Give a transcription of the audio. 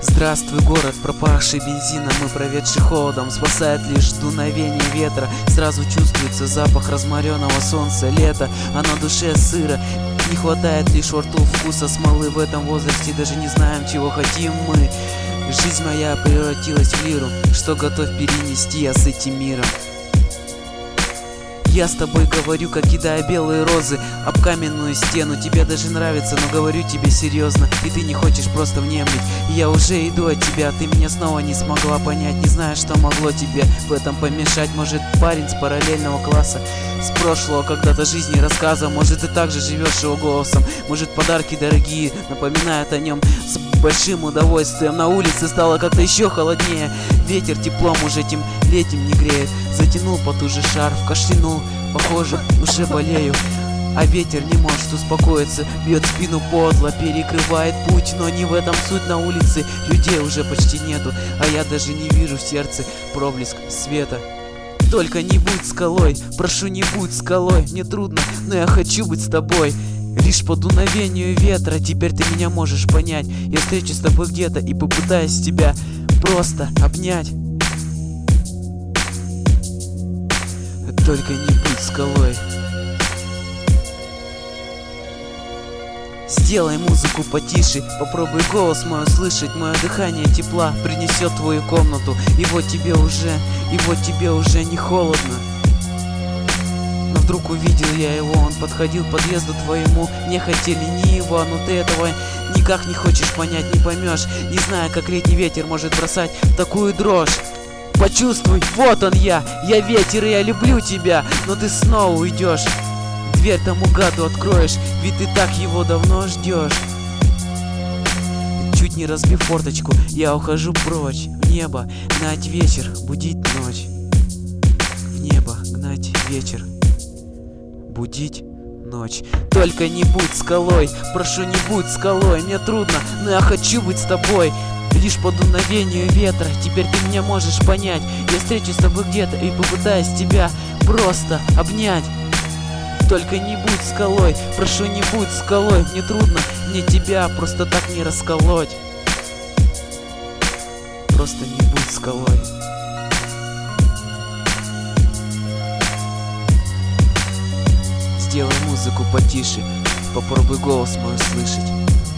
Здравствуй, город, пропахший бензином и проведший холодом. Спасает лишь дуновение ветра. Сразу чувствуется запах разморенного солнца, лета, а на душе сыро. Не хватает лишь во рту вкуса смолы. В этом возрасте даже не знаем, чего хотим мы. Жизнь моя превратилась в лиру, что готов перенести я с этим миром. Я с тобой говорю, как кидая белые розы об каменную стену. Тебе даже нравится, но говорю тебе серьезно, и ты не хочешь просто внемлить. Я уже иду от тебя, ты меня снова не смогла понять. Не знаю, что могло тебе в этом помешать. Может, парень с параллельного класса, с прошлого когда-то жизни рассказа. Может, ты также живешь его голосом. Может, подарки дорогие напоминают о нем с большим удовольствием. На улице стало как-то еще холоднее. Ветер теплом уже этим летним не греет. Затянул потуже шарф, кашлянул. Похоже, уже болею. А ветер не может успокоиться, бьет спину подло, перекрывает путь. Но не в этом суть, на улице людей уже почти нету, а я даже не вижу в сердце проблеск света. Только не будь скалой, прошу, не будь скалой. Мне трудно, но я хочу быть с тобой. Лишь по дуновению ветра теперь ты меня можешь понять. Я встречусь с тобой где-то и попытаюсь тебя просто обнять. Только не будь скалой. Сделай музыку потише, попробуй голос мой услышать. Мое дыхание тепла принесет твою комнату. И вот тебе уже не холодно. Но вдруг увидел я его, он подходил к подъезду твоему. Нехотя лениво, но ты этого никак не хочешь понять, не поймешь. Не знаю, как летний ветер может бросать такую дрожь. Почувствуй, вот он я ветер, и я люблю тебя, но ты снова уйдешь. Дверь тому гаду откроешь, ведь ты так его давно ждешь. Чуть не разбив форточку, я ухожу прочь. В небо гнать вечер, будить ночь. В небо гнать вечер, будить ночь. Только не будь скалой, прошу, не будь скалой. Мне трудно, но я хочу быть с тобой. Лишь по дуновению ветра теперь ты меня можешь понять. Я встречусь с тобой где-то и попытаюсь тебя просто обнять. Только не будь скалой, прошу, не будь скалой. Мне трудно, мне тебя просто так не расколоть. Просто не будь скалой. Сделай музыку потише, попробуй голос мой услышать.